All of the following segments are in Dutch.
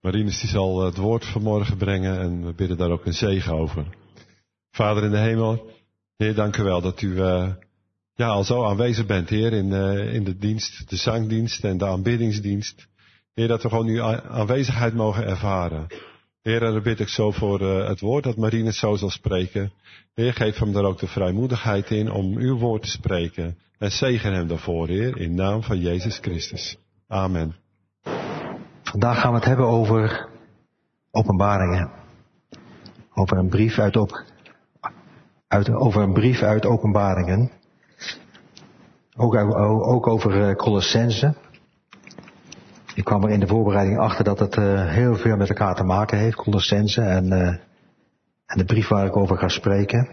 Marinus die zal het woord vanmorgen brengen en we bidden daar ook een zegen over. Vader in de hemel, Heer, dank u wel dat u al zo aanwezig bent, Heer, in de dienst, de zangdienst en de aanbiddingsdienst. Heer, dat we gewoon uw aanwezigheid mogen ervaren. Heer, daar bid ik zo voor het woord dat Marinus zo zal spreken. Heer, geef hem daar ook de vrijmoedigheid in om uw woord te spreken. En zegen hem daarvoor, Heer, in naam van Jezus Christus. Amen. Vandaag gaan we het hebben over Openbaringen. Over een brief uit Openbaringen. Ook over Colossense. Ik kwam er in de voorbereiding achter dat het heel veel met elkaar te maken heeft, Colossense en de brief waar ik over ga spreken.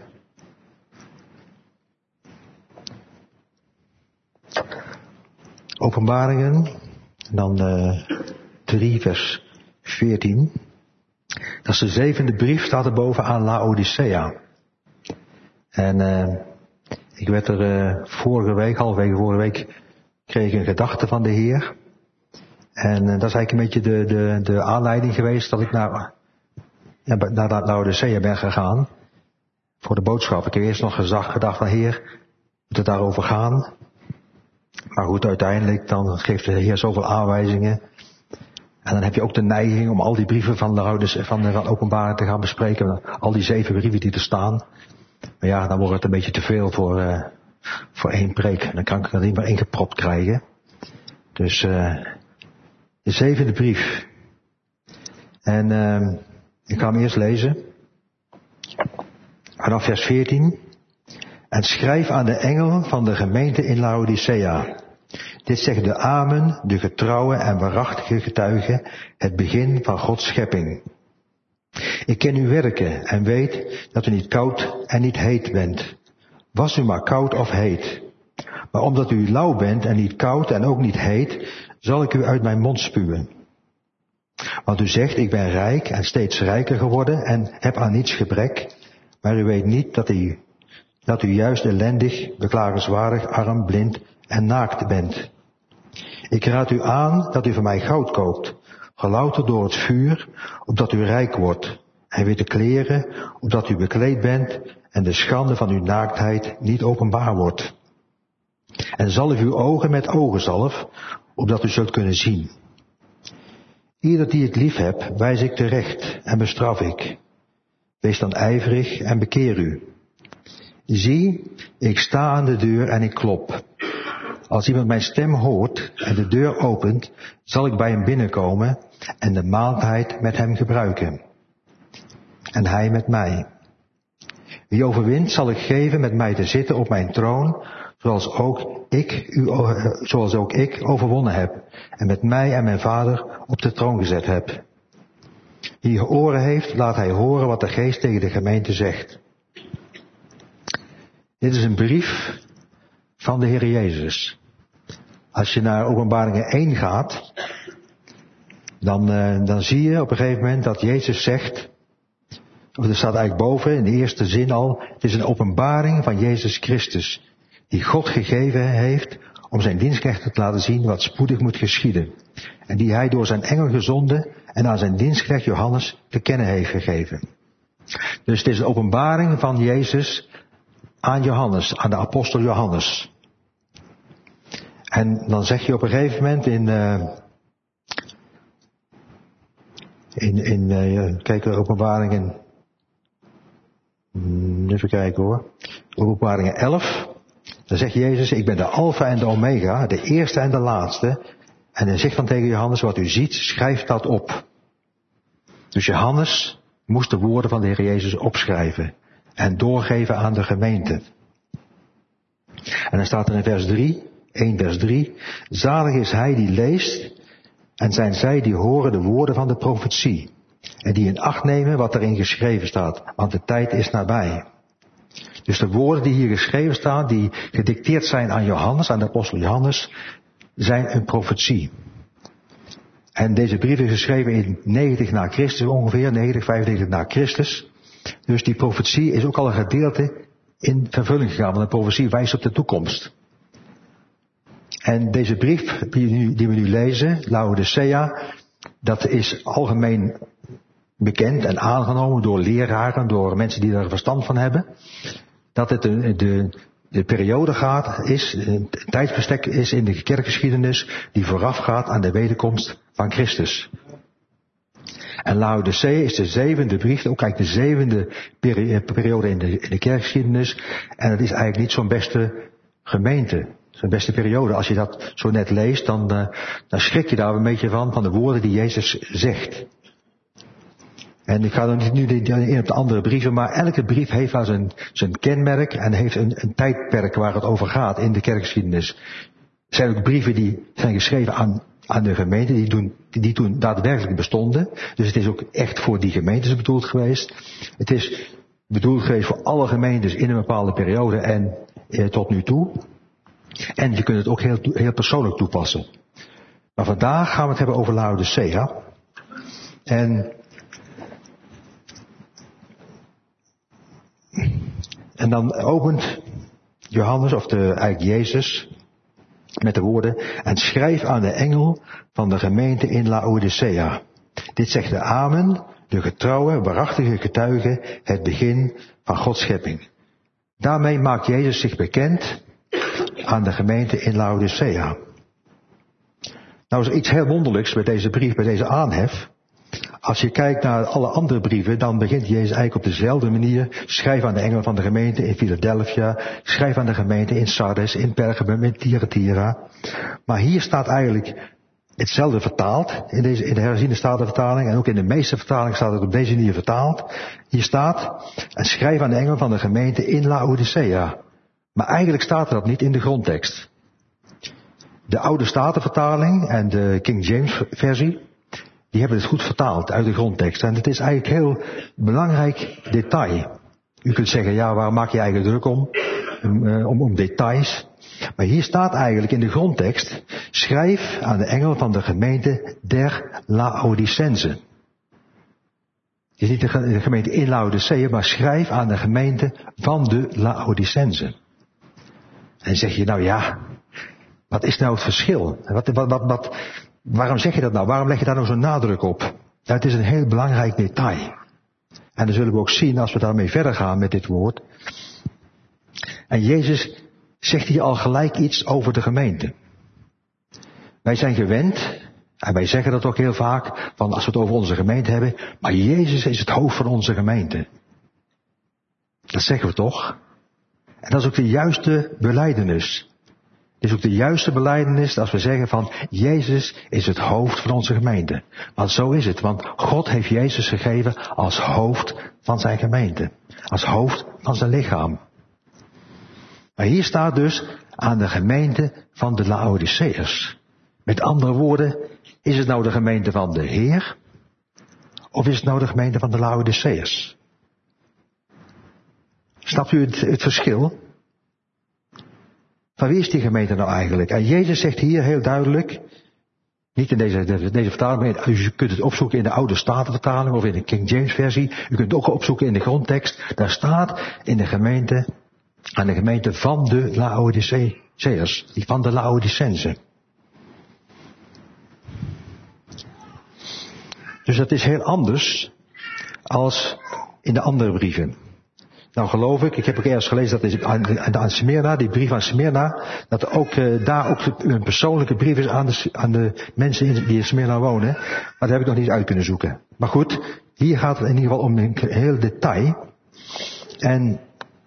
Openbaringen, dan 3 vers 14. Dat is de 7e brief, staat er boven aan Laodicea. En ik werd er halverwege vorige week, kreeg ik een gedachte van de Heer. En dat is eigenlijk een beetje de aanleiding geweest dat ik naar Laodicea ben gegaan. Voor de boodschap. Ik heb eerst nog gedacht van Heer, moet het daarover gaan? Maar goed, uiteindelijk dan geeft de Heer zoveel aanwijzingen. En dan heb je ook de neiging om al die brieven van Openbaring te gaan bespreken. Al die 7 brieven die er staan. Maar ja, dan wordt het een beetje te veel voor één preek. Dan kan ik er niet meer ingepropt krijgen. Dus de 7e brief. En ik ga hem eerst lezen. Vanaf vers 14. En schrijf aan de engel van de gemeente in Laodicea. Dit zegt de Amen, de getrouwe en waarachtige getuige, het begin van Gods schepping. Ik ken uw werken en weet dat u niet koud en niet heet bent. Was u maar koud of heet. Maar omdat u lauw bent en niet koud en ook niet heet, zal ik u uit mijn mond spuwen. Want u zegt, ik ben rijk en steeds rijker geworden en heb aan niets gebrek, maar u weet niet dat u juist ellendig, beklagenswaardig, arm, blind en naakt bent. Ik raad u aan dat u van mij goud koopt, gelouterd door het vuur, opdat u rijk wordt, en witte kleren, opdat u bekleed bent en de schande van uw naaktheid niet openbaar wordt. En zalf uw ogen met ogenzalf, opdat u zult kunnen zien. Ieder die ik lief heb, wijs ik terecht en bestraf ik. Wees dan ijverig en bekeer u. Zie, ik sta aan de deur en ik klop. Als iemand mijn stem hoort en de deur opent, zal ik bij hem binnenkomen en de maaltijd met hem gebruiken. En hij met mij. Wie overwint, zal ik geven met mij te zitten op mijn troon, zoals ook ik overwonnen heb en met mij en mijn Vader op de troon gezet heb. Wie oren heeft, laat hij horen wat de Geest tegen de gemeente zegt. Dit is een brief van de Heer Jezus. Als je naar Openbaringen 1 gaat, dan zie je op een gegeven moment dat Jezus zegt, of er staat eigenlijk boven in de eerste zin al, het is een openbaring van Jezus Christus, die God gegeven heeft om zijn dienstknechten te laten zien wat spoedig moet geschieden. En die hij door zijn engel gezonden en aan zijn dienstknecht Johannes te kennen heeft gegeven. Dus het is een openbaring van Jezus aan Johannes, aan de apostel Johannes. En dan zeg je op een gegeven moment kijk, Openbaringen, even kijken hoor, Openbaringen 11, dan zegt Jezus, ik ben de Alpha en de Omega, de eerste en de laatste. En hij zegt dan tegen Johannes, wat u ziet, schrijf dat op. Dus Johannes moest de woorden van de Heer Jezus opschrijven en doorgeven aan de gemeente. En dan staat er in vers 3, 1 vers 3, zalig is hij die leest en zijn zij die horen de woorden van de profetie en die in acht nemen wat erin geschreven staat, want de tijd is nabij. Dus de woorden die hier geschreven staan, die gedicteerd zijn aan Johannes, aan de apostel Johannes, zijn een profetie. En deze brief is geschreven in 90 na Christus ongeveer, 95 na Christus. Dus die profetie is ook al een gedeelte in vervulling gegaan, want de profetie wijst op de toekomst. En deze brief die we nu lezen, Laodicea, Dat is algemeen bekend en aangenomen door leraren, door mensen die daar verstand van hebben. Dat het de periode een tijdsbestek is in de kerkgeschiedenis die voorafgaat aan de wederkomst van Christus. En Laodicea is de 7e brief, ook eigenlijk de 7e periode in de kerkgeschiedenis. En het is eigenlijk niet zo'n beste gemeente, zo'n beste periode. Als je dat zo net leest, dan schrik je daar een beetje van de woorden die Jezus zegt. En ik ga er nu in op de andere brieven, maar elke brief heeft wel zijn kenmerk en heeft een tijdperk waar het over gaat in de kerkgeschiedenis. Er zijn ook brieven die zijn geschreven aan de gemeente die toen daadwerkelijk bestonden. Dus het is ook echt voor die gemeentes bedoeld geweest. Het is bedoeld geweest voor alle gemeentes in een bepaalde periode en tot nu toe. En je kunt het ook heel persoonlijk toepassen. Maar vandaag gaan we het hebben over Laodicea. En dan opent Johannes, of eigenlijk Jezus, met de woorden: en schrijf aan de engel van de gemeente in Laodicea. Dit zegt de Amen, de getrouwe, waarachtige getuige, het begin van Gods schepping. Daarmee maakt Jezus zich bekend aan de gemeente in Laodicea. Nou is er iets heel wonderlijks bij deze brief, bij deze aanhef. Als je kijkt naar alle andere brieven, dan begint Jezus eigenlijk op dezelfde manier. Schrijf aan de engel van de gemeente in Philadelphia. Schrijf aan de gemeente in Sardes, in Pergamum, in Thyatira. Maar hier staat eigenlijk hetzelfde vertaald. In de herziene statenvertaling en ook in de meeste vertalingen staat het op deze manier vertaald. Hier staat: en schrijf aan de engel van de gemeente in Laodicea. Maar eigenlijk staat dat niet in de grondtekst. De oude statenvertaling en de King James versie, die hebben het goed vertaald uit de grondtekst. En het is eigenlijk een heel belangrijk detail. U kunt zeggen, ja, waar maak je eigenlijk druk om details? Maar hier staat eigenlijk in de grondtekst: schrijf aan de engel van de gemeente der Laodicense. Het is niet de gemeente in Laodicea, maar schrijf aan de gemeente van de Laodicense. En dan zeg je, nou ja, wat is nou het verschil? Waarom zeg je dat nou? Waarom leg je daar nou zo'n nadruk op? Nou, het is een heel belangrijk detail. En dat zullen we ook zien als we daarmee verder gaan met dit woord. En Jezus zegt hier al gelijk iets over de gemeente. Wij zijn gewend, en wij zeggen dat ook heel vaak, van als we het over onze gemeente hebben, maar Jezus is het hoofd van onze gemeente. Dat zeggen we toch? En dat is ook de juiste belijdenis. Het is ook de juiste belijdenis als we zeggen van Jezus is het hoofd van onze gemeente. Want zo is het, want God heeft Jezus gegeven als hoofd van zijn gemeente. Als hoofd van zijn lichaam. Maar hier staat dus aan de gemeente van de Laodiceërs. Met andere woorden, is het nou de gemeente van de Heer? Of is het nou de gemeente van de Laodiceërs? Snapt u het verschil? Van wie is die gemeente nou eigenlijk? En Jezus zegt hier heel duidelijk, niet in deze vertaling, maar u kunt het opzoeken in de oude statenvertaling of in de King James versie. U kunt het ook opzoeken in de grondtekst. Daar staat in de gemeente, aan de gemeente van de Laodiceërs, van de Laodicense. Dus dat is heel anders als in de andere brieven. Nou geloof ik heb ook ergens gelezen dat is aan Smyrna, die brief aan Smyrna, dat ook daar ook een persoonlijke brief is aan de mensen die in Smyrna wonen. Maar dat heb ik nog niet uit kunnen zoeken. Maar goed, hier gaat het in ieder geval om een heel detail. En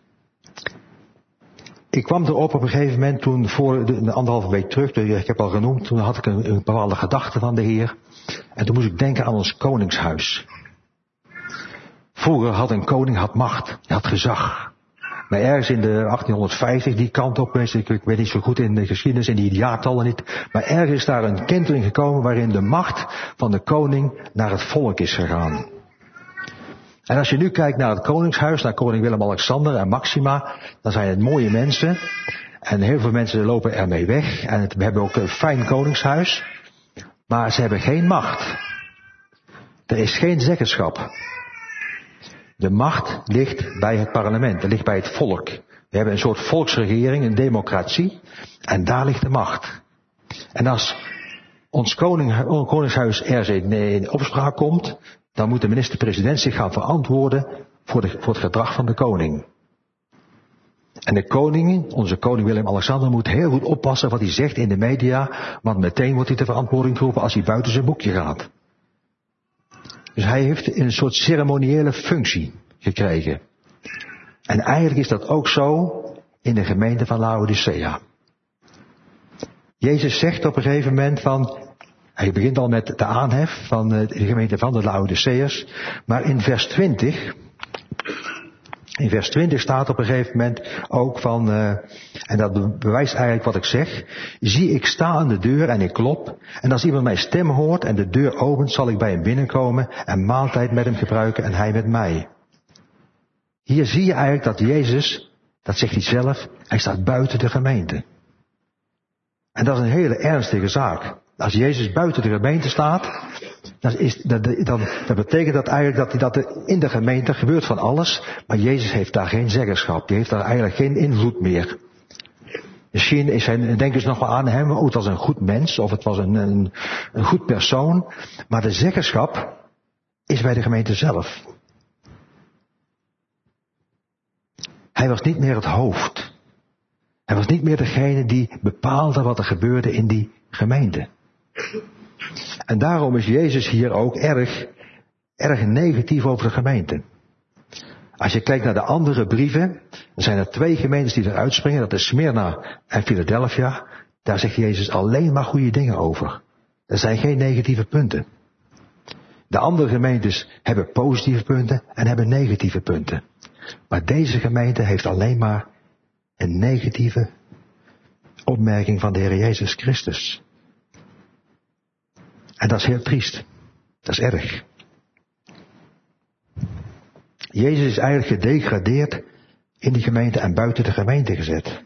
ik kwam erop op een gegeven moment toen voor de 1,5 week terug, ik heb al genoemd, toen had ik een bepaalde gedachte van de Heer. En toen moest ik denken aan ons koningshuis. Vroeger had een koning macht, had gezag. Maar ergens in de 1850, die kant op, ik weet niet zo goed in de geschiedenis, in die jaartallen niet. Maar ergens is daar een kentering gekomen waarin de macht van de koning naar het volk is gegaan. En als je nu kijkt naar het koningshuis, naar koning Willem-Alexander en Maxima, dan zijn het mooie mensen. En heel veel mensen lopen ermee weg. En we hebben ook een fijn koningshuis. Maar ze hebben geen macht. Er is geen zeggenschap. De macht ligt bij het parlement, het ligt bij het volk. We hebben een soort volksregering, een democratie, en daar ligt de macht. En als ons koningshuis ergens in opspraak komt, dan moet de minister-president zich gaan verantwoorden voor het gedrag van de koning. En de koning, onze koning Willem-Alexander, moet heel goed oppassen wat hij zegt in de media, want meteen wordt hij ter verantwoording geroepen als hij buiten zijn boekje gaat. Dus hij heeft een soort ceremoniële functie gekregen. En eigenlijk is dat ook zo in de gemeente van Laodicea. Jezus zegt op een gegeven moment hij begint al met de aanhef van de gemeente van de Laodiceërs, maar in vers 20 staat op een gegeven moment ook en dat bewijst eigenlijk wat ik zeg, zie ik sta aan de deur en ik klop, en als iemand mijn stem hoort en de deur opent, zal ik bij hem binnenkomen en maaltijd met hem gebruiken en hij met mij. Hier zie je eigenlijk dat Jezus, dat zegt hij zelf, hij staat buiten de gemeente. En dat is een hele ernstige zaak. Als Jezus buiten de gemeente staat, dan betekent dat eigenlijk dat er in de gemeente gebeurt van alles, maar Jezus heeft daar geen zeggenschap. Die heeft daar eigenlijk geen invloed meer. Misschien denken ze nog wel aan hem, het was een goed mens, of het was een goed persoon, maar de zeggenschap is bij de gemeente zelf. Hij was niet meer het hoofd. Hij was niet meer degene die bepaalde wat er gebeurde in die gemeente. En daarom is Jezus hier ook erg negatief over de gemeente. Als je kijkt naar de andere brieven, dan zijn er 2 gemeentes die eruit springen. Dat is Smyrna en Philadelphia. Daar zegt Jezus alleen maar goede dingen over. Er zijn geen negatieve punten. De andere gemeentes hebben positieve punten en hebben negatieve punten. Maar deze gemeente heeft alleen maar een negatieve opmerking van de Heer Jezus Christus. En dat is heel triest. Dat is erg. Jezus is eigenlijk gedegradeerd in die gemeente en buiten de gemeente gezet.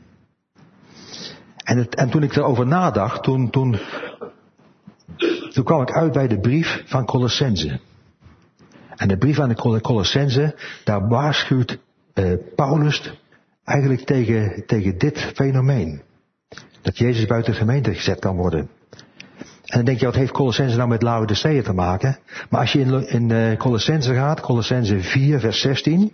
En toen ik erover nadacht, toen kwam ik uit bij de brief van Colossense. En de brief aan de Colossense, daar waarschuwt Paulus eigenlijk tegen dit fenomeen. Dat Jezus buiten de gemeente gezet kan worden. En dan denk je, wat heeft Colossense nou met Laodicea te maken? Maar als je in Colossense gaat, Colossense 4 vers 16.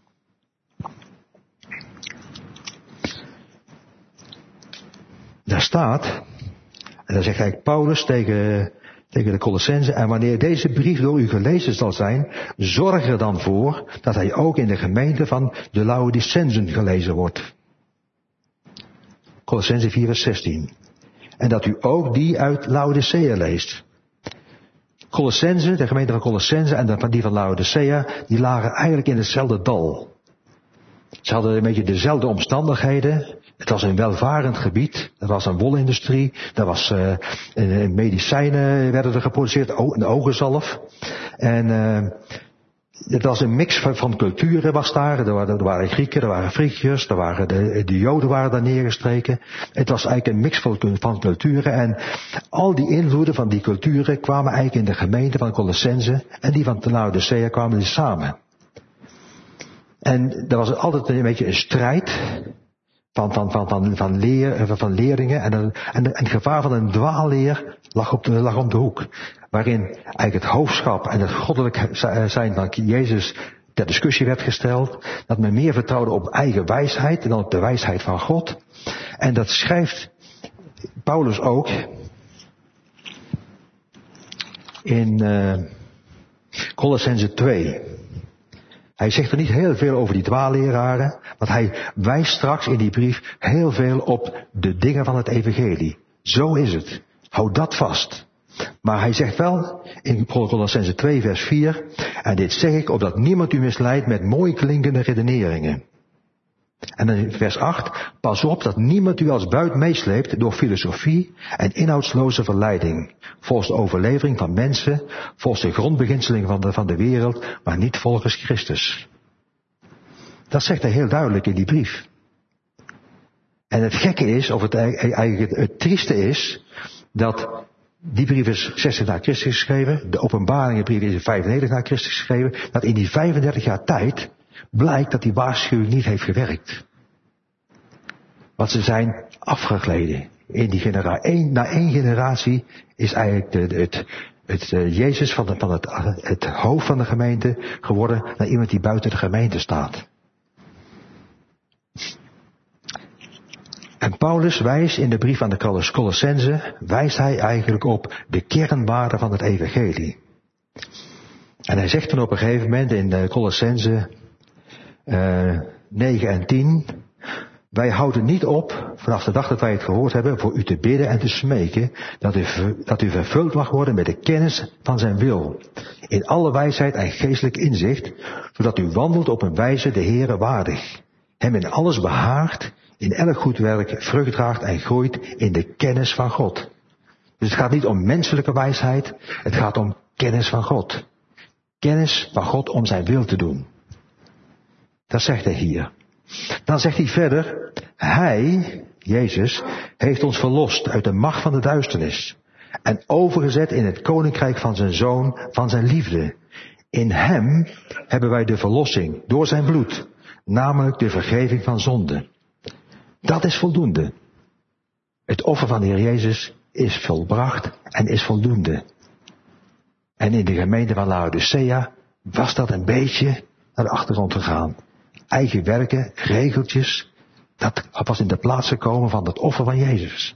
Daar staat, en dan zegt eigenlijk Paulus tegen de Colossense, en wanneer deze brief door u gelezen zal zijn, zorg er dan voor dat hij ook in de gemeente van de Laodicensen gelezen wordt. Colossense 4 vers 16. En dat u ook die uit Laodicea leest. Colossense, de gemeente van Colossense en die van Laodicea, die lagen eigenlijk in hetzelfde dal. Ze hadden een beetje dezelfde omstandigheden. Het was een welvarend gebied. Er was een wolindustrie. Er was medicijnen werden er geproduceerd. Een ogenzalf. En het was een mix van culturen was daar. Er waren Grieken, er waren Frigiërs, de Joden waren daar neergestreken. Het was eigenlijk een mix van culturen. En al die invloeden van die culturen kwamen eigenlijk in de gemeente van Colossense en die van Laodicea kwamen die samen. En er was altijd een beetje een strijd van leerlingen. En het gevaar van een dwaalleer lag om de hoek. Waarin eigenlijk het hoofdschap en het goddelijk zijn van Jezus ter discussie werd gesteld. Dat men meer vertrouwde op eigen wijsheid dan op de wijsheid van God. En dat schrijft Paulus ook in Colossense 2. Hij zegt er niet heel veel over die dwaalleraren, want hij wijst straks in die brief heel veel op de dingen van het evangelie. Zo is het. Houd dat vast. Maar hij zegt wel in Colossense 2 vers 4, en dit zeg ik opdat niemand u misleidt met mooi klinkende redeneringen. En dan in vers 8, pas op dat niemand u als buit meesleept door filosofie en inhoudsloze verleiding, volgens de overlevering van mensen, volgens de grondbeginseling van de wereld, maar niet volgens Christus. Dat zegt hij heel duidelijk in die brief. En het gekke is, of het trieste is, dat die brief is 60 na Christus geschreven, de Openbaringenbrief is 95 na Christus geschreven, dat in die 35 jaar tijd blijkt dat die waarschuwing niet heeft gewerkt. Want ze zijn afgegleden. in die na één generatie is eigenlijk Jezus van het hoofd van de gemeente geworden naar iemand die buiten de gemeente staat. En Paulus wijst in de brief aan de Colossenzen, wijst hij eigenlijk op de kernwaarden van het evangelie. En hij zegt dan op een gegeven moment in de Colossenzen 9 en 10, wij houden niet op, vanaf de dag dat wij het gehoord hebben, voor u te bidden en te smeken, dat u vervuld mag worden met de kennis van zijn wil, in alle wijsheid en geestelijk inzicht, zodat u wandelt op een wijze de Heere waardig, hem in alles behaagt, in elk goed werk vrucht draagt en groeit in de kennis van God. Dus het gaat niet om menselijke wijsheid, het gaat om kennis van God. Kennis van God om zijn wil te doen. Dat zegt hij hier. Dan zegt hij verder, hij, Jezus, heeft ons verlost uit de macht van de duisternis en overgezet in het koninkrijk van zijn Zoon, van zijn liefde. In hem hebben wij de verlossing door zijn bloed, namelijk de vergeving van zonde. Dat is voldoende. Het offer van de Heer Jezus is volbracht en is voldoende. En in de gemeente van Laodicea was dat een beetje naar de achtergrond gegaan. Eigen werken, regeltjes, dat was in de plaats gekomen van het offer van Jezus.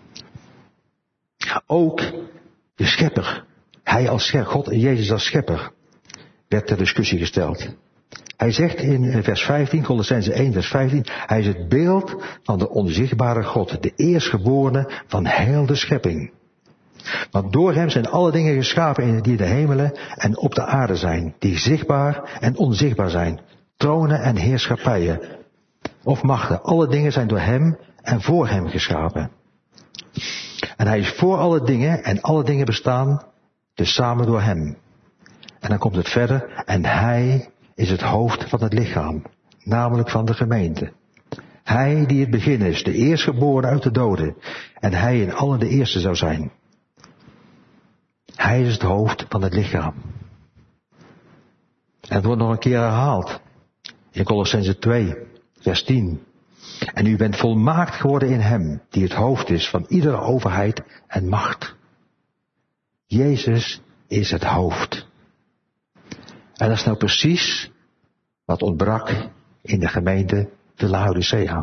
Ook de schepper, hij als schepper, God en Jezus als schepper, werd ter discussie gesteld. Hij zegt in vers 15, Colossenzen 1 vers 15, hij is het beeld van de onzichtbare God, de eerstgeborene van heel de schepping. Want door hem zijn alle dingen geschapen die in de hemelen en op de aarde zijn, die zichtbaar en onzichtbaar zijn, tronen en heerschappijen of machten. Alle dingen zijn door hem en voor hem geschapen. En hij is voor alle dingen en alle dingen bestaan dus samen door hem. En dan komt het verder, en hij is het hoofd van het lichaam, namelijk van de gemeente. Hij die het begin is, de eerstgeboren uit de doden, en hij in allen de eerste zou zijn. Hij is het hoofd van het lichaam. En het wordt nog een keer herhaald. In Colossenzen 2, vers 10. En u bent volmaakt geworden in hem, die het hoofd is van iedere overheid en macht. Jezus is het hoofd. En dat is nou precies wat ontbrak in de gemeente te Laodicea.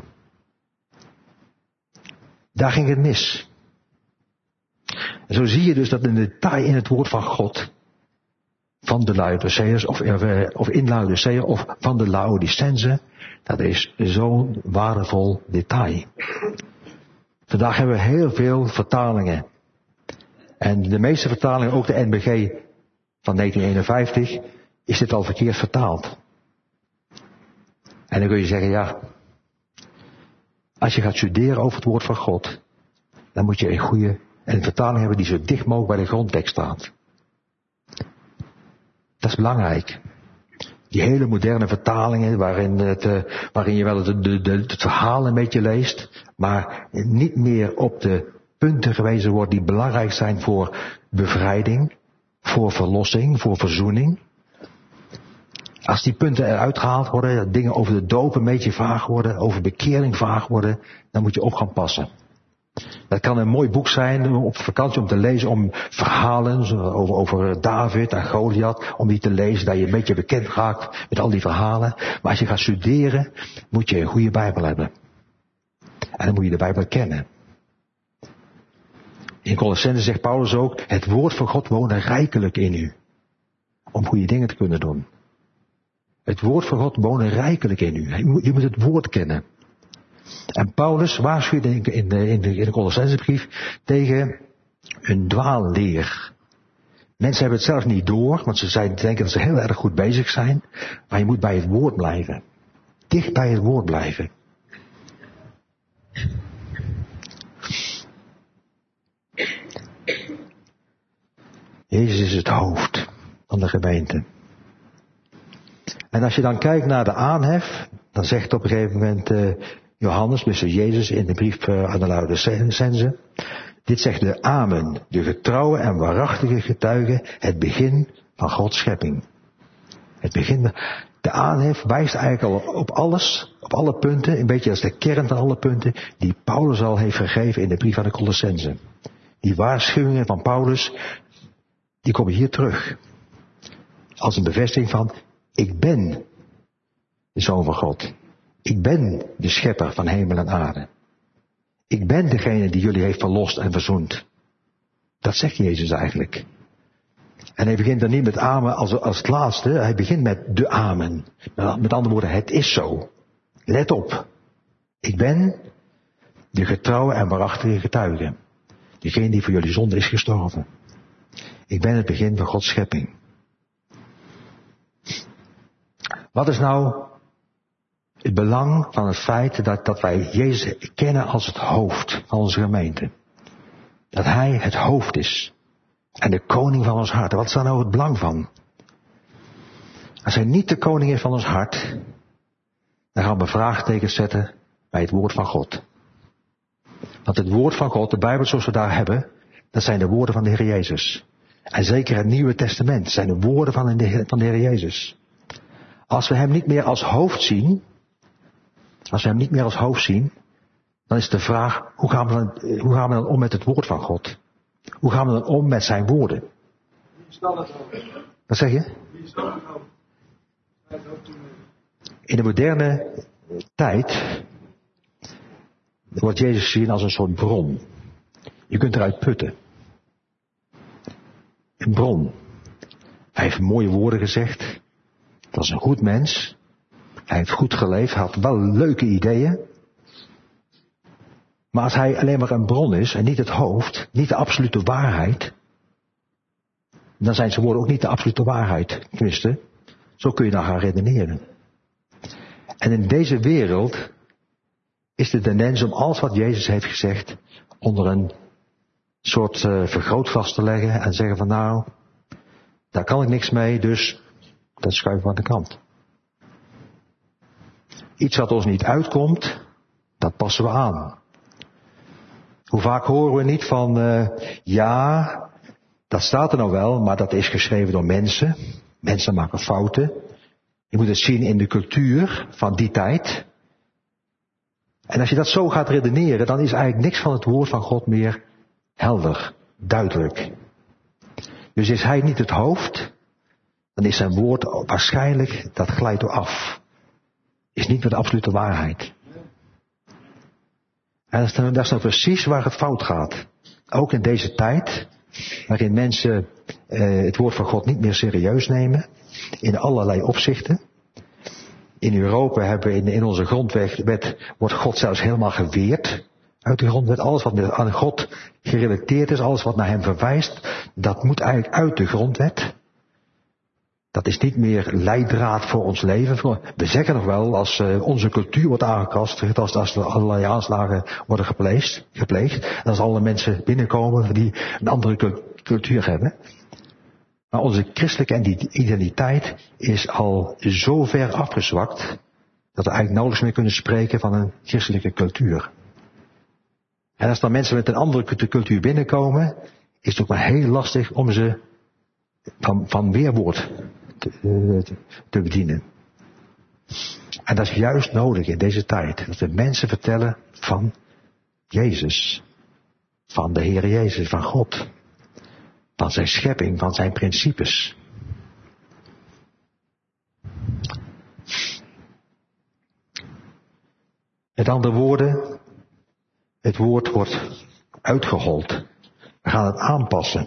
Daar ging het mis. En zo zie je dus dat in detail in het woord van God, van de Laodiceërs, of in Laodicea, of van de Laodicenzen, dat is zo'n waardevol detail. Vandaag hebben we heel veel vertalingen. En de meeste vertalingen, ook de NBG van 1951, is dit al verkeerd vertaald. En dan kun je zeggen, ja, als je gaat studeren over het woord van God, dan moet je een vertaling hebben die zo dicht mogelijk bij de grondtekst staat. Dat is belangrijk. Die hele moderne vertalingen waarin je wel het verhaal een beetje leest, maar niet meer op de punten gewezen wordt die belangrijk zijn voor bevrijding, voor verlossing, voor verzoening. Als die punten eruit gehaald worden, dat dingen over de doop een beetje vaag worden, over bekering vaag worden, dan moet je op gaan passen. Dat kan een mooi boek zijn op vakantie om te lezen, om verhalen over David en Goliath, om die te lezen, dat je een beetje bekend raakt met al die verhalen. Maar als je gaat studeren, moet je een goede Bijbel hebben. En dan moet je de Bijbel kennen. In Colossenzen zegt Paulus ook, het woord van God woont rijkelijk in u, om goede dingen te kunnen doen. Het woord van God woont rijkelijk in u. Je moet het woord kennen. En Paulus waarschuwde in de Colossenzenbrief tegen een dwaalleer. Mensen hebben het zelf niet door, want ze denken dat ze heel erg goed bezig zijn. Maar je moet bij het woord blijven. Dicht bij het woord blijven. Jezus is het hoofd van de gemeente. En als je dan kijkt naar de aanhef, dan zegt op een gegeven moment Johannes, dus Jezus in de brief aan de Laodicenzen, dit zegt de Amen, de getrouwe en waarachtige getuige, het begin van Gods schepping. Het begin, De aanhef wijst eigenlijk al op alles, op alle punten, een beetje als de kern van alle punten, die Paulus al heeft gegeven in de brief aan de Colossenzen. Die waarschuwingen van Paulus, die komen hier terug. Als een bevestiging van, ik ben de Zoon van God. Ik ben de schepper van hemel en aarde. Ik ben degene die jullie heeft verlost en verzoend. Dat zegt Jezus eigenlijk. En hij begint dan niet met amen als het laatste. Hij begint met de amen. Met andere woorden, het is zo. Let op. Ik ben de getrouwe en waarachtige getuige. Degene die voor jullie zonde is gestorven. Ik ben het begin van Gods schepping. Wat is nou het belang van het feit dat wij Jezus kennen als het hoofd van onze gemeente? Dat Hij het hoofd is. En de koning van ons hart. Wat is daar nou het belang van? Als Hij niet de koning is van ons hart, dan gaan we vraagtekens zetten bij het woord van God. Want het woord van God, de Bijbel zoals we daar hebben, dat zijn de woorden van de Heer Jezus. En zeker het Nieuwe Testament zijn de woorden van de Heer Jezus. Als we Hem niet meer als hoofd zien, dan is de vraag, hoe gaan we dan om met het woord van God? Hoe gaan we dan om met zijn woorden? Wie is dan het hoofd? Wat zeg je? Wie is dan het hoofd? In de moderne tijd wordt Jezus gezien als een soort bron. Je kunt eruit putten. Een bron. Hij heeft mooie woorden gezegd. Dat was een goed mens. Hij heeft goed geleefd, had wel leuke ideeën. Maar als hij alleen maar een bron is en niet het hoofd, niet de absolute waarheid, dan zijn zijn woorden ook niet de absolute waarheid. Tenminste, zo kun je dan gaan redeneren. En in deze wereld is de tendens om alles wat Jezus heeft gezegd onder een soort vergrootglas te leggen en zeggen van nou, daar kan ik niks mee, dus dat schuiven we aan de kant. Iets wat ons niet uitkomt, dat passen we aan. Hoe vaak horen we niet van, ja, dat staat er nou wel, maar dat is geschreven door mensen. Mensen maken fouten. Je moet het zien in de cultuur van die tijd. En als je dat zo gaat redeneren, dan is eigenlijk niks van het woord van God meer helder, duidelijk. Dus is hij niet het hoofd, dan is zijn woord waarschijnlijk, dat glijdt er af. Is niet meer de absolute waarheid. En dat is nou precies waar het fout gaat. Ook in deze tijd, waarin mensen het woord van God niet meer serieus nemen, in allerlei opzichten. In Europa hebben we in onze grondwet, wordt God zelfs helemaal geweerd uit de grondwet. Alles wat aan God gerelateerd is, alles wat naar hem verwijst, dat moet eigenlijk uit de grondwet. Dat is niet meer leidraad voor ons leven. We zeggen nog wel, als onze cultuur wordt aangekast, als er allerlei aanslagen worden gepleegd, en als alle mensen binnenkomen die een andere cultuur hebben. Maar onze christelijke identiteit is al zo ver afgezwakt, dat we eigenlijk nauwelijks meer kunnen spreken van een christelijke cultuur. En als dan mensen met een andere cultuur binnenkomen, is het ook maar heel lastig om ze van weerwoord te bedienen. En dat is juist nodig in deze tijd. Dat we mensen vertellen van Jezus. Van de Heer Jezus, van God. Van zijn schepping, van zijn principes. Met andere woorden, het woord wordt uitgehold. We gaan het aanpassen.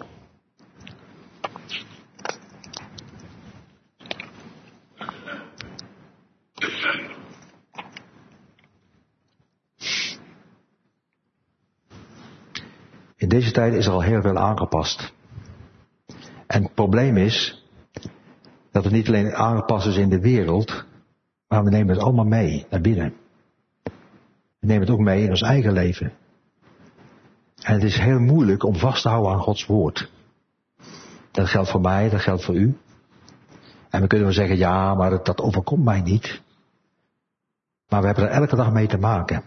In deze tijd is er al heel veel aangepast. En het probleem is dat het niet alleen aangepast is in de wereld, maar we nemen het allemaal mee naar binnen. We nemen het ook mee in ons eigen leven. En het is heel moeilijk om vast te houden aan Gods woord. Dat geldt voor mij, dat geldt voor u. En we kunnen wel zeggen, ja, maar dat overkomt mij niet. Maar we hebben er elke dag mee te maken.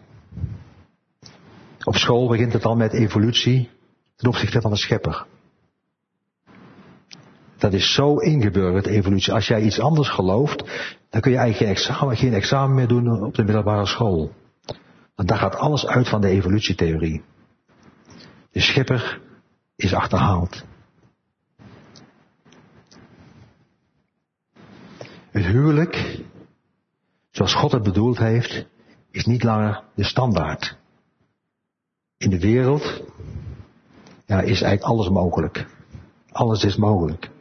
Op school begint het al met evolutie ten opzichte van de schepper. Dat is zo ingeburgerd, evolutie. Als jij iets anders gelooft, dan kun je eigenlijk geen examen meer doen op de middelbare school. Want daar gaat alles uit van de evolutietheorie. De schepper is achterhaald. Het huwelijk, zoals God het bedoeld heeft, is niet langer de standaard. In de wereld is eigenlijk alles mogelijk. Alles is mogelijk.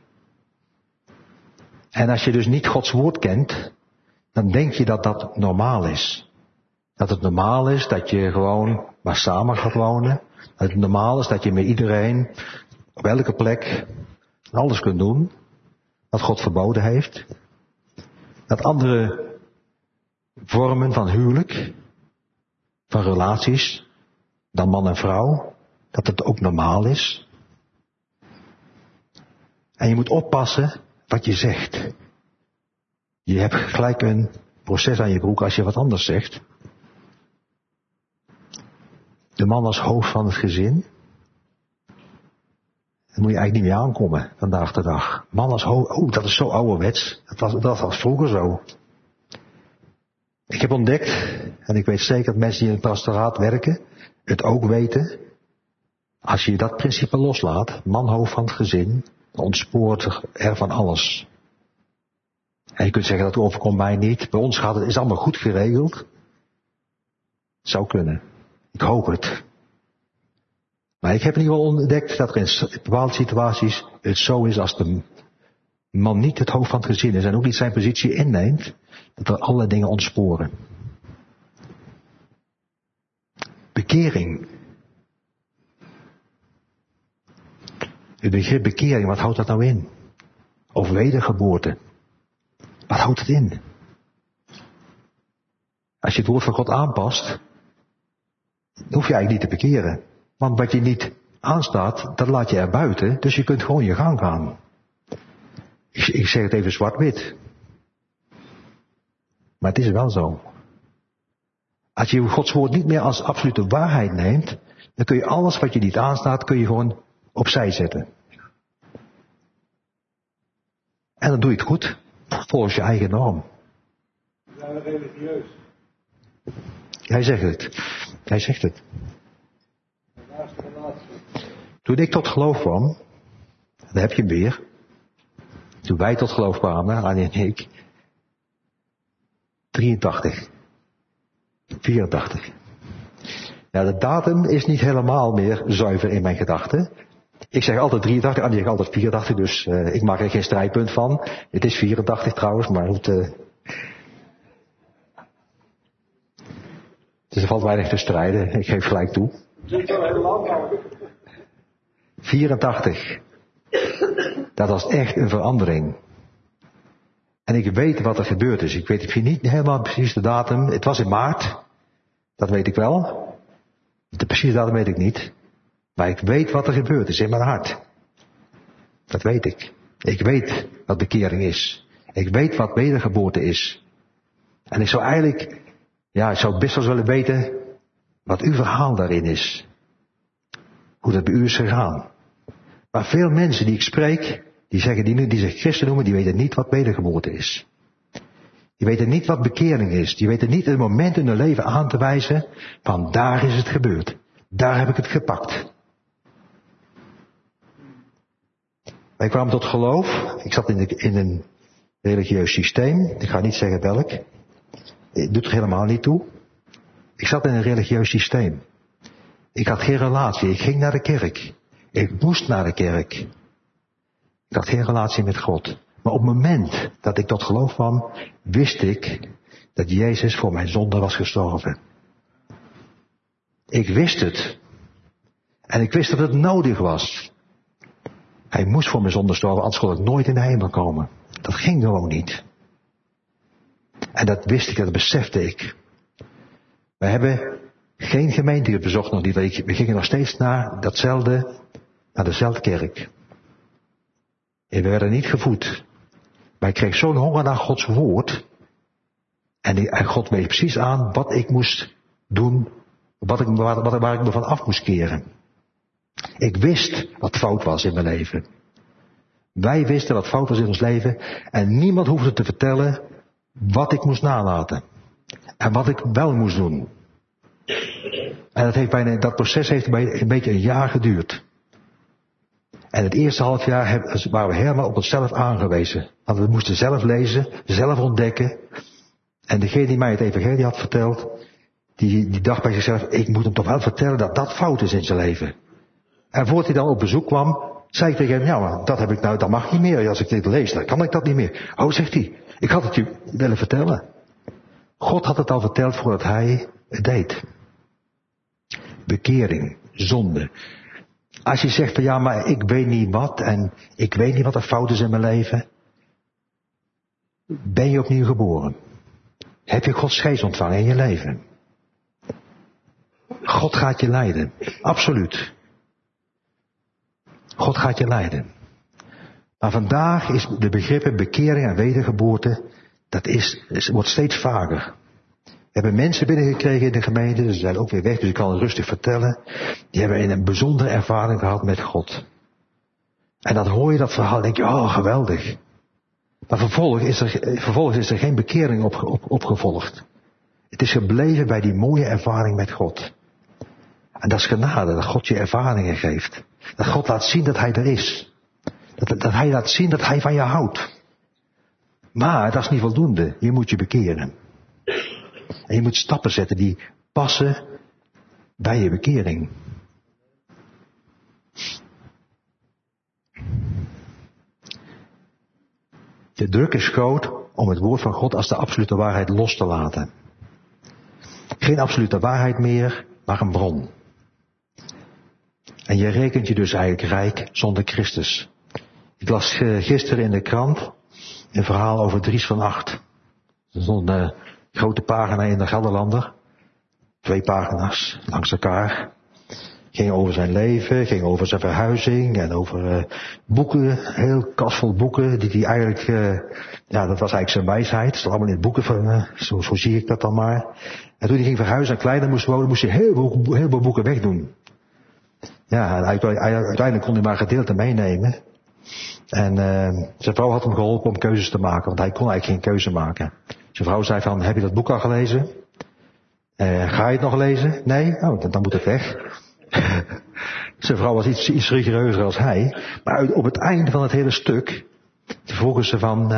En als je dus niet Gods woord kent, dan denk je dat dat normaal is. Dat het normaal is dat je gewoon maar samen gaat wonen. Dat het normaal is dat je met iedereen op elke plek alles kunt doen wat God verboden heeft. Dat andere vormen van huwelijk, van relaties, dan man en vrouw, dat het ook normaal is. En je moet oppassen wat je zegt. Je hebt gelijk een proces aan je broek als je wat anders zegt. De man als hoofd van het gezin. Daar moet je eigenlijk niet meer aankomen vandaag de dag. Man als hoofd, dat is zo ouderwets. Dat was vroeger zo. Ik heb ontdekt, en ik weet zeker dat mensen die in het pastoraat werken, het ook weten. Als je dat principe loslaat, man hoofd van het gezin, dan ontspoort er van alles. En je kunt zeggen, dat overkomt mij niet. Bij ons is allemaal goed geregeld. Het zou kunnen. Ik hoop het. Maar ik heb in ieder geval ontdekt dat er in bepaalde situaties het zo is als de man niet het hoofd van het gezin is en ook niet zijn positie inneemt, dat er allerlei dingen ontsporen. Bekering. Het begrip bekering, wat houdt dat nou in? Of wedergeboorte. Wat houdt het in? Als je het woord van God aanpast, dan hoef je eigenlijk niet te bekeren. Want wat je niet aanstaat, dat laat je er buiten, dus je kunt gewoon je gang gaan. Ik zeg het even zwart-wit. Maar het is wel zo. Als je Gods woord niet meer als absolute waarheid neemt, dan kun je alles wat je niet aanstaat, kun je gewoon opzij zetten. En dan doe je het goed, volgens je eigen norm. We zijn religieus. Hij zegt het. Hij zegt het. Naast de relatie. Toen ik tot geloof kwam, daar heb je hem weer. Toen wij tot geloof kwamen, Annie en ik, 83. 84. Ja, de datum is niet helemaal meer zuiver in mijn gedachten. Ik zeg altijd 83, Annie zegt altijd 84, dus ik maak er geen strijdpunt van. Het is 84 trouwens, maar goed. Dus er valt weinig te strijden, ik geef gelijk toe. Zit wel helemaal nou. 84. Dat was echt een verandering. En ik weet wat er gebeurd is. Ik weet niet helemaal precies de datum. Het was in maart. Dat weet ik wel. De precieze datum weet ik niet. Maar ik weet wat er gebeurd is in mijn hart. Dat weet ik. Ik weet wat bekering is. Ik weet wat wedergeboorte is. En ik zou eigenlijk, ik zou best wel willen weten wat uw verhaal daarin is. Hoe dat bij u is gegaan. Maar veel mensen die ik spreek, die zich christen noemen, die weten niet wat wedergeboorte is. Die weten niet wat bekering is. Die weten niet een moment in hun leven aan te wijzen van daar is het gebeurd. Daar heb ik het gepakt. Wij kwamen tot geloof. Ik zat in een religieus systeem. Ik ga niet zeggen welk. Het doet er helemaal niet toe. Ik zat in een religieus systeem. Ik had geen relatie. Ik ging naar de kerk. Ik moest naar de kerk. Ik had geen relatie met God. Maar op het moment dat ik tot geloof kwam, wist ik dat Jezus voor mijn zonde was gestorven. Ik wist het. En ik wist dat het nodig was. Hij moest voor mijn zonde sterven, anders kon ik nooit in de hemel komen. Dat ging gewoon niet. En dat wist ik, dat besefte ik. We hebben geen gemeente bezocht nog die week. We gingen nog steeds naar dezelfde kerk. En we werden niet gevoed. Maar ik kreeg zo'n honger naar Gods woord. En God wees precies aan wat ik moest doen. Waar ik me van af moest keren. Ik wist wat fout was in mijn leven. Wij wisten wat fout was in ons leven en niemand hoefde te vertellen wat ik moest nalaten. En wat ik wel moest doen. En dat proces heeft een beetje een jaar geduurd. En het eerste half jaar waren we helemaal op onszelf aangewezen. Want we moesten zelf lezen, zelf ontdekken. En degene die mij het evangelie had verteld, die dacht bij zichzelf, ik moet hem toch wel vertellen dat dat fout is in zijn leven. En voordat hij dan op bezoek kwam, zei ik tegen hem, ja, maar dat heb ik nou, dat mag niet meer. Als ik dit lees, dan kan ik dat niet meer. Oh, zegt hij, ik had het je willen vertellen. God had het al verteld voordat hij het deed. Bekering, zonde. Als je zegt van ja, maar ik weet niet wat en ik weet niet wat er fout is in mijn leven. Ben je opnieuw geboren? Heb je Gods geest ontvangen in je leven? God gaat je leiden. Absoluut. God gaat je leiden. Maar vandaag is de begrippen bekering en wedergeboorte, wordt steeds vager. We hebben mensen binnengekregen in de gemeente, ze zijn ook weer weg, dus ik kan het rustig vertellen. Die hebben een bijzondere ervaring gehad met God. En dan hoor je dat verhaal en denk je, oh geweldig. Maar vervolgens is er geen bekering opgevolgd. Het is gebleven bij die mooie ervaring met God. En dat is genade, dat God je ervaringen geeft. Dat God laat zien dat hij er is. Dat hij laat zien dat hij van je houdt. Maar dat is niet voldoende, je moet je bekeren. En je moet stappen zetten die passen bij je bekering. De druk is groot om het woord van God als de absolute waarheid los te laten. Geen absolute waarheid meer, maar een bron. En je rekent je dus eigenlijk rijk zonder Christus. Ik las gisteren in de krant een verhaal over Dries van Acht. Er stond een grote pagina in de Gelderlander. 2 pagina's langs elkaar. Ging over zijn leven, ging over zijn verhuizing en over boeken, heel kastvol boeken die hij eigenlijk, dat was eigenlijk zijn wijsheid. Het stond allemaal in het boeken van, zo zie ik dat dan maar. En toen hij ging verhuizen en kleiner moest wonen, moest hij heel veel boeken wegdoen. Ja, en uiteindelijk kon hij maar gedeelte meenemen. En zijn vrouw had hem geholpen om keuzes te maken, want hij kon eigenlijk geen keuze maken. Zijn vrouw zei van, heb je dat boek al gelezen? Ga je het nog lezen? Nee? Oh, dan moet het weg. Zijn vrouw was iets rigoureuzer als hij. Maar op het einde van het hele stuk vroegen ze van,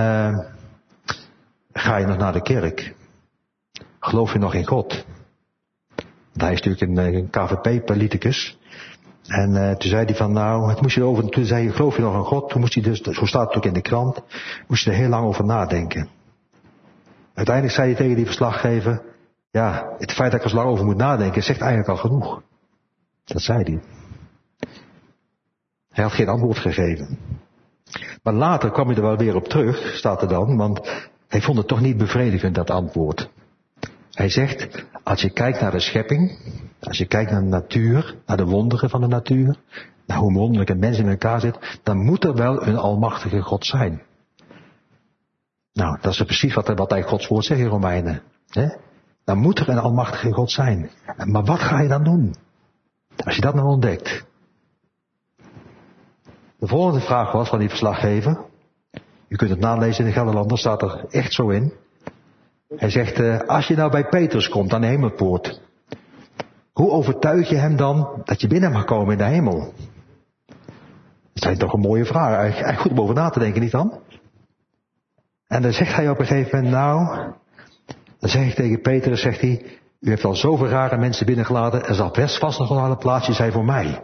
ga je nog naar de kerk? Geloof je nog in God? Want hij is natuurlijk een KVP-politicus. En toen zei hij van toen zei hij, geloof je nog in God? Toen moest hij dus, zo staat het ook in de krant, moest hij er heel lang over nadenken. Uiteindelijk zei hij tegen die verslaggever, ja, het feit dat ik er zo lang over moet nadenken, zegt eigenlijk al genoeg. Dat zei hij. Hij had geen antwoord gegeven. Maar later kwam hij er wel weer op terug, staat er dan, want hij vond het toch niet bevredigend, dat antwoord. Hij zegt, als je kijkt naar de schepping, als je kijkt naar de natuur, naar de wonderen van de natuur, naar hoe wonderlijk een mens in elkaar zit, dan moet er wel een almachtige God zijn. Nou, dat is precies wat eigenlijk Gods woord zegt in Romeinen. Hè? Dan moet er een almachtige God zijn. Maar wat ga je dan doen? Als je dat nou ontdekt. De volgende vraag was van die verslaggever. U kunt het nalezen in de Gelderlander, staat er echt zo in. Hij zegt, als je nou bij Petrus komt aan de hemelpoort. Hoe overtuig je hem dan dat je binnen mag komen in de hemel? Dat zijn toch een mooie vraag. Eigenlijk goed om over na te denken, niet dan? En dan zegt hij op een gegeven moment, dan zeg ik tegen Petrus, zegt hij, u heeft al zoveel rare mensen binnengelaten, er zal best vast nog wel een plaatsje zijn voor mij.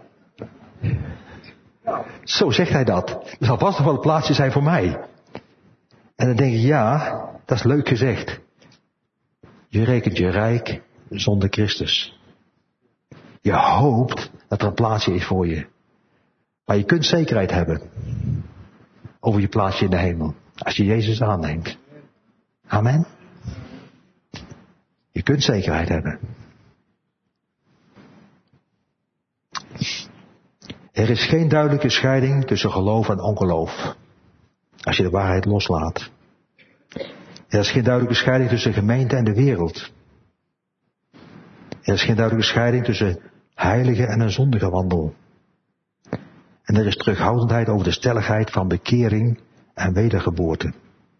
Zo zegt hij dat. Er zal vast nog wel een plaatsje zijn voor mij. En dan denk ik, ja, dat is leuk gezegd. Je rekent je rijk zonder Christus. Je hoopt dat er een plaatsje is voor je. Maar je kunt zekerheid hebben over je plaatsje in de hemel. Als je Jezus aanneemt. Amen. Je kunt zekerheid hebben. Er is geen duidelijke scheiding tussen geloof en ongeloof. Als je de waarheid loslaat. Er is geen duidelijke scheiding tussen gemeente en de wereld. Er is geen duidelijke scheiding tussen heilige en een zondige wandel. En er is terughoudendheid over de stelligheid van bekering en wedergeboorte.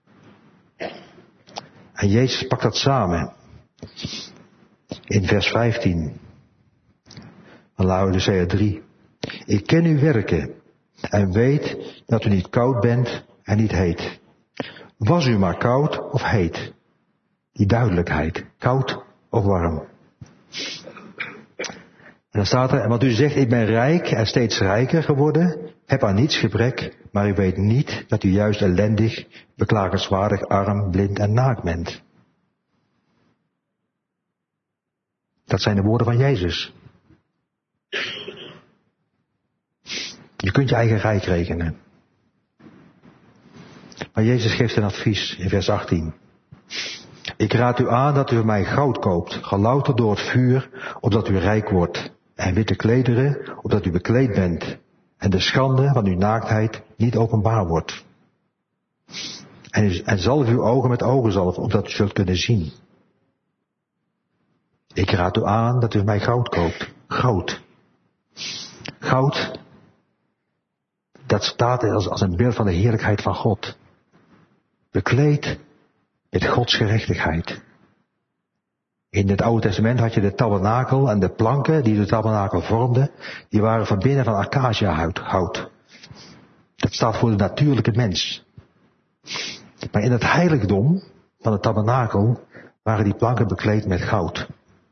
En Jezus pakt dat samen. In vers 15. Van Laodicea 3. Ik ken uw werken en weet dat u niet koud bent en niet heet. Was u maar koud of heet? Die duidelijkheid. Koud of warm. En dan staat er, want u zegt, ik ben rijk en steeds rijker geworden, heb aan niets gebrek, maar u weet niet dat u juist ellendig, beklagenswaardig, arm, blind en naakt bent. Dat zijn de woorden van Jezus. Je kunt je eigen rijk rekenen. Maar Jezus geeft een advies in vers 18. Ik raad u aan dat u van mij goud koopt, gelouterd door het vuur, opdat u rijk wordt. En witte klederen, opdat u bekleed bent. En de schande van uw naaktheid niet openbaar wordt. En zalf uw ogen met ogenzalf, opdat u zult kunnen zien. Ik raad u aan dat u van mij goud koopt. Goud. Goud, dat staat als een beeld van de heerlijkheid van God. Bekleed met Gods gerechtigheid. In het Oude Testament had je de tabernakel en de planken die de tabernakel vormden, die waren van binnen van acaciahout. Dat staat voor de natuurlijke mens. Maar in het heiligdom van het tabernakel waren die planken bekleed met goud.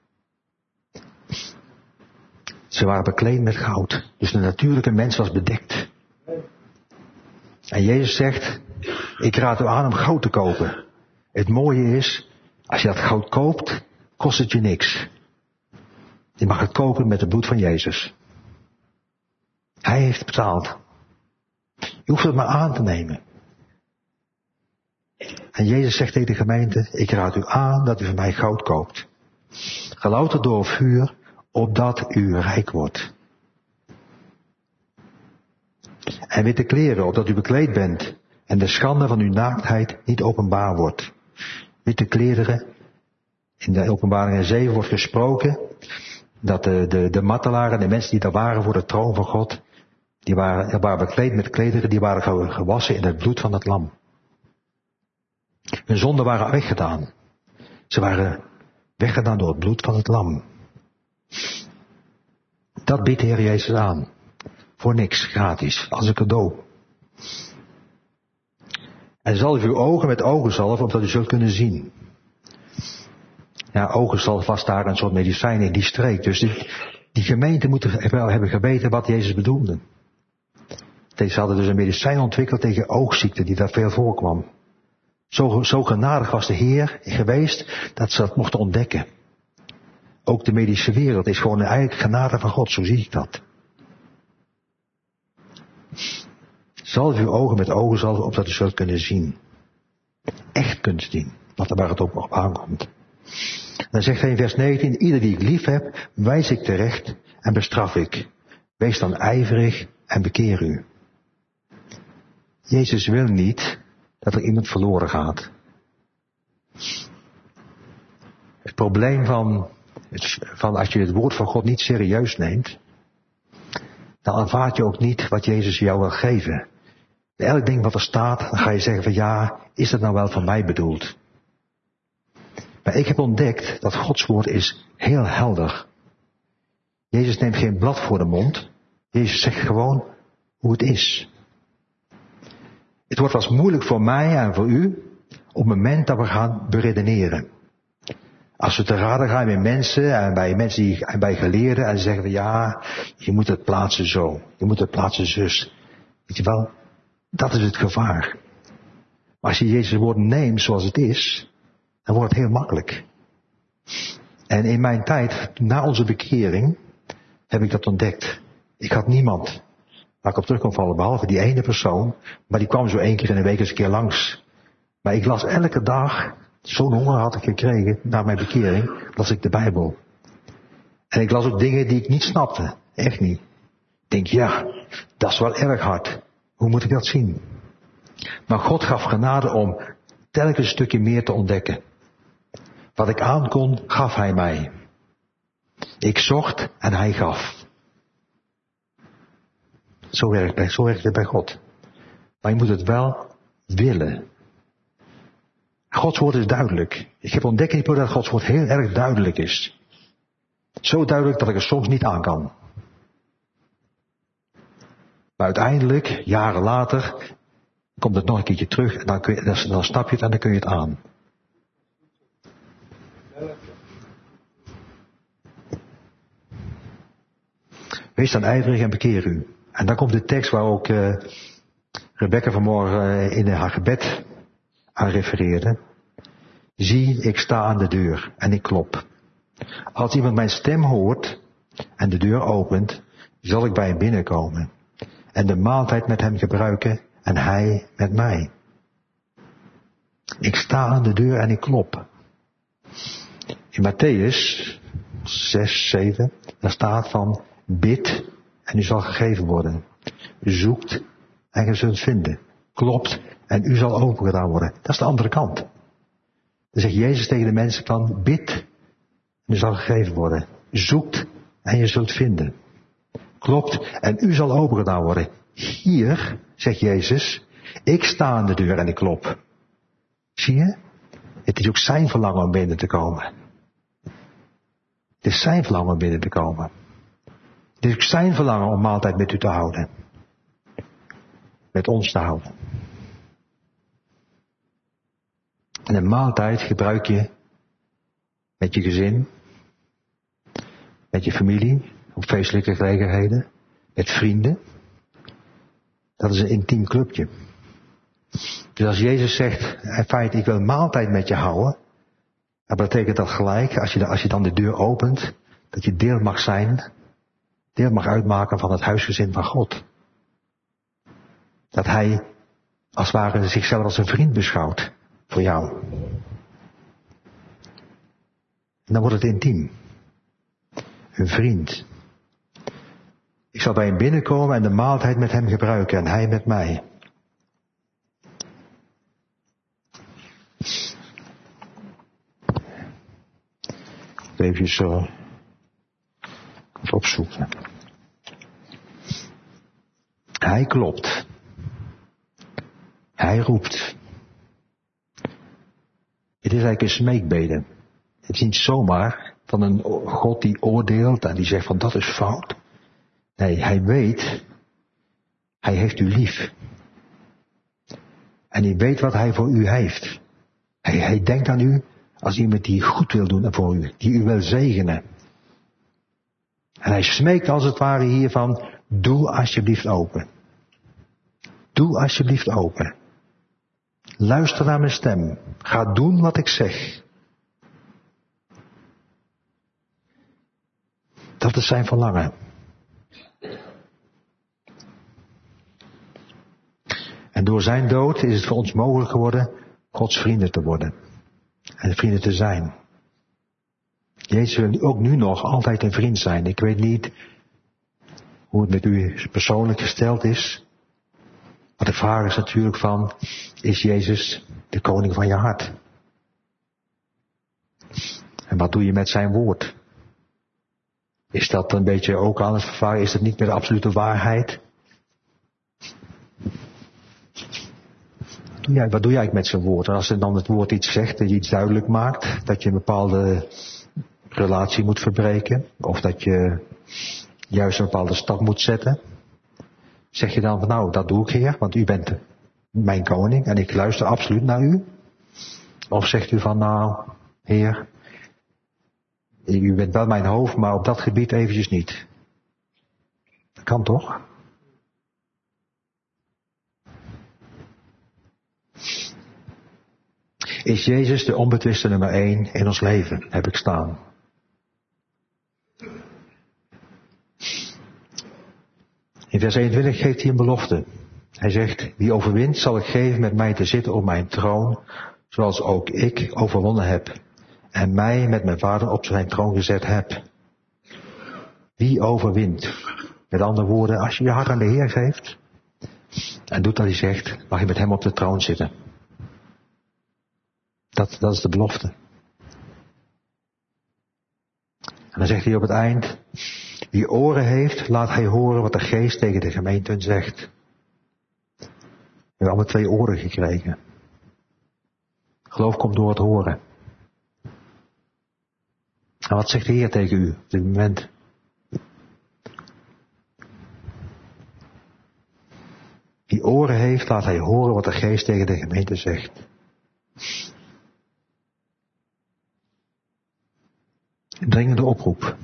Ze waren bekleed met goud. Dus de natuurlijke mens was bedekt. En Jezus zegt, ik raad u aan om goud te kopen. Het mooie is, als je dat goud koopt, kost het je niks. Je mag het kopen met het bloed van Jezus. Hij heeft betaald. Je hoeft het maar aan te nemen. En Jezus zegt tegen de gemeente, ik raad u aan dat u van mij goud koopt. Gelouterd door vuur, opdat u rijk wordt. En witte kleren, opdat u bekleed bent. En de schande van uw naaktheid niet openbaar wordt. Witte klederen. In de Openbaring 7 wordt gesproken dat de martelaren, de mensen die daar waren voor de troon van God, die waren bekleed met klederen, die waren gewassen in het bloed van het lam. Hun zonden waren weggedaan. Ze waren weggedaan door het bloed van het lam. Dat biedt de Heer Jezus aan. Voor niks, gratis, als een cadeau. En zalf uw ogen met ogenzalf, opdat u zult kunnen zien. Ja, ogenzalf was daar een soort medicijn in die streek. Dus die gemeente moeten wel hebben geweten wat Jezus bedoelde. Ze hadden dus een medicijn ontwikkeld tegen oogziekte, die daar veel voorkwam. Zo genadig was de Heer geweest, dat ze dat mochten ontdekken. Ook de medische wereld is gewoon eigenlijk genade van God, zo zie ik dat. Zalf uw ogen met ogenzalf, opdat u zult kunnen zien. Echt kunt zien, waar het ook op aankomt. En dan zegt hij in vers 19, ieder die ik lief heb, wijs ik terecht en bestraf ik. Wees dan ijverig en bekeer u. Jezus wil niet dat er iemand verloren gaat. Het probleem van als je het woord van God niet serieus neemt, dan aanvaard je ook niet wat Jezus jou wil geven. Bij elk ding wat er staat, dan ga je zeggen van ja, is het nou wel van mij bedoeld? Maar ik heb ontdekt dat Gods woord is heel helder. Jezus neemt geen blad voor de mond. Jezus zegt gewoon hoe het is. Het wordt wel eens moeilijk voor mij en voor u op het moment dat we gaan beredeneren. Als we te raden gaan met mensen en bij geleerden en ze zeggen van ja, je moet het plaatsen zo, je moet het plaatsen zus. Weet je wel, dat is het gevaar. Maar als je Jezus' woord neemt zoals het is, dan wordt het heel makkelijk. En in mijn tijd, na onze bekering, heb ik dat ontdekt. Ik had niemand waar ik op terug kon vallen, behalve die ene persoon, maar die kwam zo 1 keer in de week eens een keer langs. Maar ik las elke dag, zo'n honger had ik gekregen na mijn bekering, las ik de Bijbel. En ik las ook dingen die ik niet snapte, echt niet. Ik denk, ja, dat is wel erg hard. Hoe moet ik dat zien? Maar God gaf genade om telkens een stukje meer te ontdekken. Wat ik aankon, gaf hij mij. Ik zocht en hij gaf. Zo werkt het bij God. Maar je moet het wel willen. Gods woord is duidelijk. Ik heb ontdekt dat Gods woord heel erg duidelijk is. Zo duidelijk dat ik er soms niet aan kan. Maar uiteindelijk, jaren later, komt het nog een keertje terug en dan snap je het en dan kun je het aan. Wees dan ijverig en bekeer u. En dan komt de tekst waar ook Rebecca vanmorgen in haar gebed aan refereerde. Zie, ik sta aan de deur en ik klop. Als iemand mijn stem hoort en de deur opent, zal ik bij hem binnenkomen en de maaltijd met hem gebruiken en hij met mij. Ik sta aan de deur en ik klop. In Matthäus 6, 7, daar staat van bid en u zal gegeven worden. Zoekt en je zult vinden. Klopt en u zal opengedaan worden. Dat is de andere kant. Dan zegt Jezus tegen de mensen van bid en u zal gegeven worden. Zoekt en je zult vinden. Klopt en u zal opengedaan worden. Hier, zegt Jezus, ik sta aan de deur en ik klop. Zie je? Het is ook zijn verlangen om binnen te komen. Het is zijn verlangen om binnen te komen. Het is ook zijn verlangen om maaltijd met u te houden. Met ons te houden. En een maaltijd gebruik je met je gezin, met je familie, op feestelijke gelegenheden, met vrienden. Dat is een intiem clubje. Dus als Jezus zegt, in feite, ik wil een maaltijd met je houden, dan betekent dat gelijk, als je dan de deur opent, dat je deel mag zijn, deel mag uitmaken van het huisgezin van God. Dat hij, als het ware, zichzelf als een vriend beschouwt voor jou. En dan wordt het intiem. Een vriend. Ik zal bij hem binnenkomen en de maaltijd met hem gebruiken en hij met mij. Even zo opzoeken. Hij klopt. Hij roept. Het is eigenlijk een smeekbede. Het is niet zomaar van een God die oordeelt en die zegt van dat is fout. Nee, hij weet, hij heeft u lief. En hij weet wat hij voor u heeft. Hij denkt aan u als iemand die goed wil doen voor u, die u wil zegenen. En hij smeekt als het ware hiervan, doe alsjeblieft open. Doe alsjeblieft open. Luister naar mijn stem. Ga doen wat ik zeg. Dat is zijn verlangen. En door zijn dood is het voor ons mogelijk geworden Gods vrienden te worden. En vrienden te zijn. Jezus wil ook nu nog altijd een vriend zijn. Ik weet niet hoe het met u persoonlijk gesteld is. Maar de vraag is natuurlijk van, is Jezus de koning van je hart? En wat doe je met zijn woord? Is dat een beetje ook aan het vervaren? Is dat niet meer de absolute waarheid? Wat doe je eigenlijk met zijn woord? En als er dan het woord iets zegt, dat je iets duidelijk maakt, dat je een bepaalde relatie moet verbreken, of dat je juist een bepaalde stap moet zetten, zeg je dan van nou, dat doe ik Heer, want u bent mijn koning en ik luister absoluut naar u? Of zegt u van nou, Heer, u bent wel mijn hoofd, maar op dat gebied eventjes niet. Dat kan toch? Is Jezus de onbetwiste nummer 1 in ons leven, heb ik staan. In vers 21 geeft hij een belofte. Hij zegt, wie overwint zal ik geven met mij te zitten op mijn troon, zoals ook ik overwonnen heb. En mij met mijn vader op zijn troon gezet heb. Wie overwint? Met andere woorden, als je je hart aan de Heer geeft en doet wat hij zegt, mag je met hem op de troon zitten. Dat is de belofte. En dan zegt hij op het eind, Wie oren heeft, laat hij horen wat de geest tegen de gemeenten zegt. We hebben allemaal 2 oren gekregen. Geloof komt door het horen. En wat zegt de Heer tegen u op dit moment? Wie oren heeft, laat hij horen wat de geest tegen de gemeente zegt. Een dringende oproep.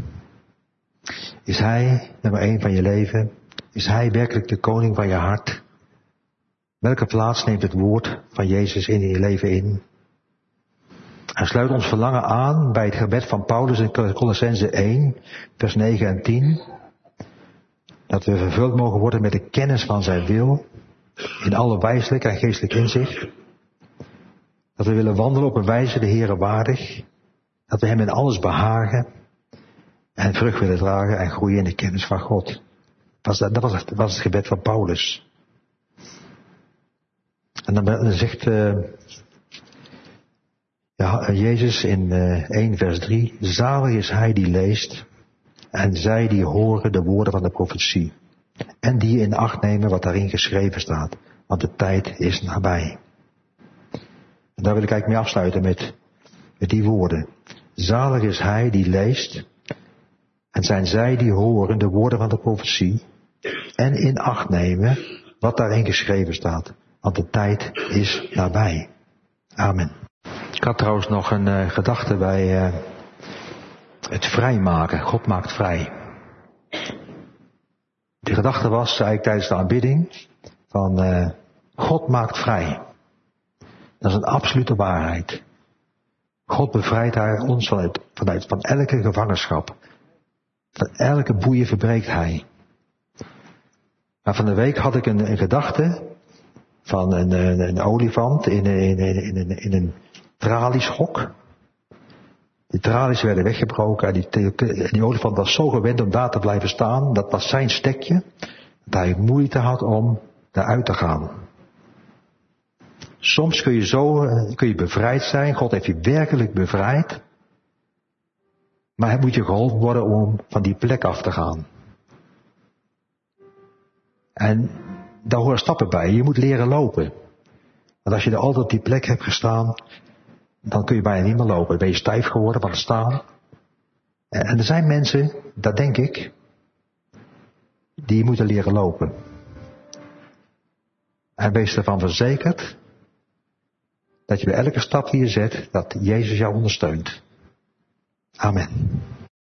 Is hij nummer 1 van je leven? Is hij werkelijk de koning van je hart? Welke plaats neemt het woord van Jezus in je leven in? En sluit ons verlangen aan bij het gebed van Paulus in Colossenzen 1, vers 9 en 10. Dat we vervuld mogen worden met de kennis van zijn wil, in alle wijselijk en geestelijk inzicht. Dat we willen wandelen op een wijze de Heere waardig. Dat we hem in alles behagen en vrucht willen dragen en groeien in de kennis van God. Dat was het gebed van Paulus. En dan zegt Jezus in 1 vers 3, zalig is hij die leest en zij die horen de woorden van de profetie en die in acht nemen wat daarin geschreven staat, want de tijd is nabij. En daar wil ik eigenlijk mee afsluiten met die woorden. Zalig is hij die leest en zijn zij die horen de woorden van de profetie en in acht nemen wat daarin geschreven staat, want de tijd is nabij. Amen. Ik had trouwens nog een gedachte bij het vrijmaken. God maakt vrij. Die gedachte was eigenlijk tijdens de aanbidding van God maakt vrij. Dat is een absolute waarheid. God bevrijdt ons van elke gevangenschap. Van elke boeien verbreekt hij. Maar van de week had ik een gedachte van een olifant in een tralieschok. Die tralies werden weggebroken en die olifant was zo gewend om daar te blijven staan. Dat was zijn stekje. Dat hij moeite had om daaruit te gaan. Soms kun je bevrijd zijn. God heeft je werkelijk bevrijd. Maar hij moet je geholpen worden om van die plek af te gaan. En daar horen stappen bij. Je moet leren lopen. Want als je er altijd op die plek hebt gestaan, dan kun je bijna niet meer lopen. Dan ben je stijf geworden van het staan. En er zijn mensen, dat denk ik, die moeten leren lopen. En wees ervan verzekerd dat je bij elke stap die je zet, dat Jezus jou ondersteunt. Amen.